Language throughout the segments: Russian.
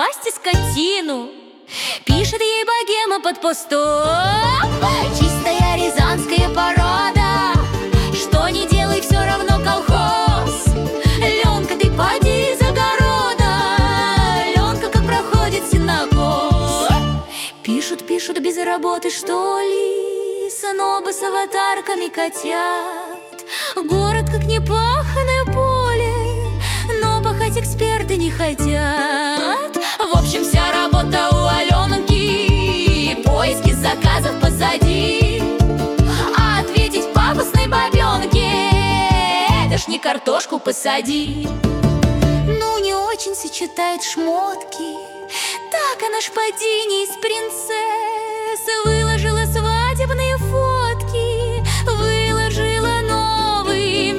напасть и скотину. Пишет ей богема под постом: чистая рязанская порода, что не делай, все равно колхоз. Ленка, ты поди из огорода, Ленка, как проходит сенокос. Пишут, пишут без работы, что ли, снобы с аватарками котят. Город как непаханное поле, но пахать эксперты не хотят. В общем, вся работа у Аленки, поиски заказов позади. А ответить пафосной бабенке — это ж не картошку посади. Ну, не очень сочетает шмотки, так она ж поди не из принцесс. Выложила свадебные фотки, выложила новый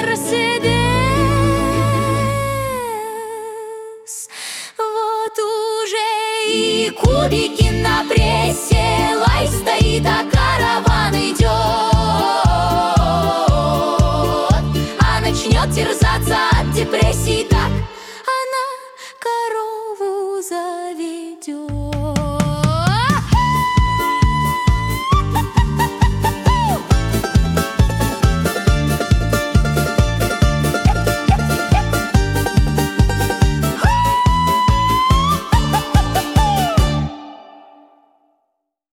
Мерседес. Вот уже и кубики на прессе, лайф стоит, а караван идет. А начнет терзаться от депрессии,